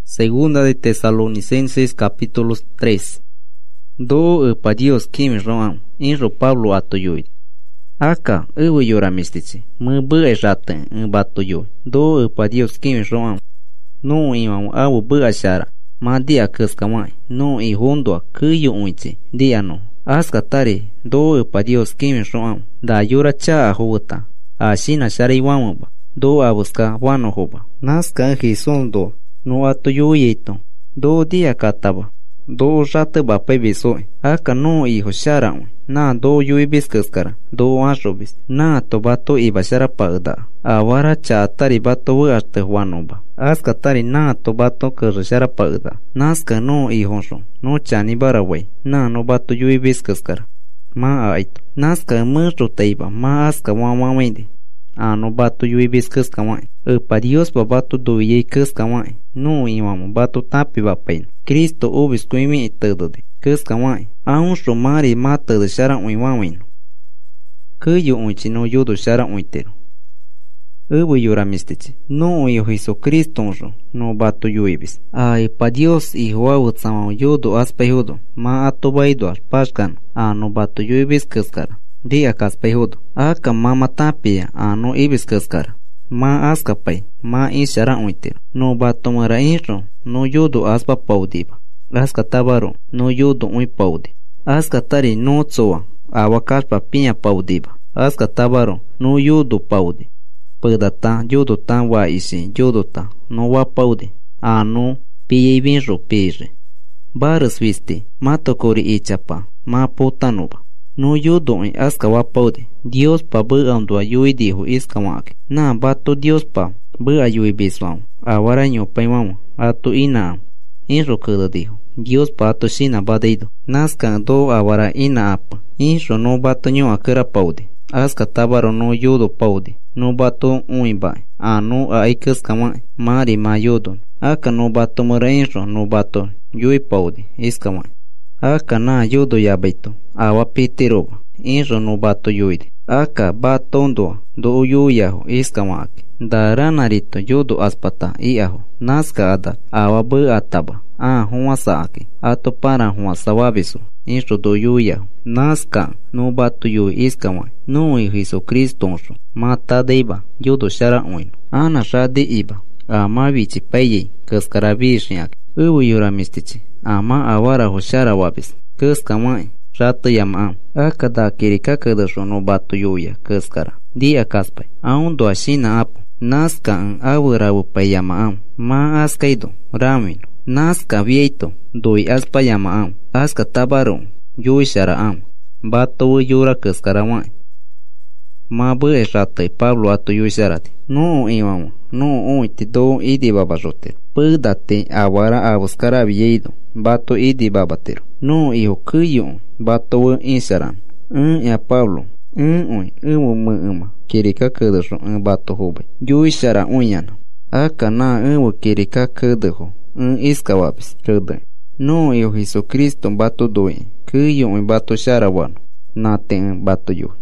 Segunda de Tesalonicenses capítulo 3. Do pa Dios kim roan inro Pablo atoyoid. Aka ewe yoramistici. Mbe jate batoyoid. Do pa Dios kim roan. No imam awu be ashara. Ma dia keskamai. No I hondoa kuyo uici. Dia no. Aska tari do pa Dios kim roan. Da yora cha huta. Ashina shari wamaba. Do abuska wano hoba. Naska hisondo. No atoyoyeito. Do dia kataba. Do jate bapai besoi. Aka no hijo shara. Na do yuibis kaskara. Do ashobis. Na to bato ibashara pagda. Awara cha tari bato warte wanoba. Aska tari na to bato kershara pagda. Naska no hijo sho. No chani baraway. Na no bato yuibis kaskara. Ma aito. Naska murro teiba. Ma aska wamawende. No bato yuibis kaskawai. Pa Dios bato do ye kaskawai. No imam bato tapi bapain. Cristo obis kuimi itadode. Kaskawai. Un romari mata de shara uiwawin. Kuyo unchi no yodo shara uitero. Ubu yoramistici. No yo Jesucristo onro. No bato yuibis. Pa Dios hijo awutsama yodo aspeyodo. Ma atobaido pashkan. No bato yuibis kaskara. Dia kaspeyodo. Aka mama tapia. No ibis kaskara. Ma askapay. Ma ishara uitero. No bato mara inro. No yodo aspa paudiba. Aska tabaro. No yodo ui paude. Aska tari no tsoa. Awakashpa piña paudiba. Aska tabaro. No yodo paude. Pagdata yodo ta wa isi yodo ta. No wa paude. No piye binro pire. Baras viste. Mato kori ichapa. Ma potanuba. No yodo ui aska wa paude. Dios pa bu andua yui dijo iska wake. Na bato Dios pa. Bu ayui biswam. Awara nyo paimam. Ato ina. Inro kada dijo. Dios pato shina badeido. Naska do awara ina apa. Inro no bato nyo akera paude. Aska tabaro no yodo paude. No bato uiba. No aikas kamai. Mari ma yodon. Aka no bato mara inro no bato yui paude. Iskamai. Aka na yodo yabeito. Awa pitiroba. Inro no bato yuide. Aka batondo do yuyaho iskamaki. Daranarito yodo aspata iaho. Naska ada. Awa bu ataba. Huasaki. Ato para huasawabisu. Inro do yuyaho. Naska no bato yu iskamai. No i Jesucristo onso. Mata deiba. Yodo shara uino. Ana shade iba. Ma vichi paye. Kaskaravishiak. Ubu yoramistici. Ma awara hoshara wabis. Kaskamai. Rata yama. Aka da kirika kadasho no bato yuya. Kaskara. Dia kaspay. Do ashina apo. Naska awara upayama. Ma askaido. Ramino. Naska vieito. Doi aspa yama. Aska tabaro. Yui shara bato yura kaskarawai. Ma bue rata Pablo ato yui sharati. No imam. No uiti do idi babajote. Pudate awara abuskara vieido. Bato idi babatero. No iho kuyo. Bato insaran. Ya Pablo. Ui. Uma. Kirika kadasho. Bato hobe. Yui shara unyana. Aka na kirika kadaho. Iskawabis. Kada. No iho Jesucristo bato doi. Kuyo bato sharawano. Nate bato yu.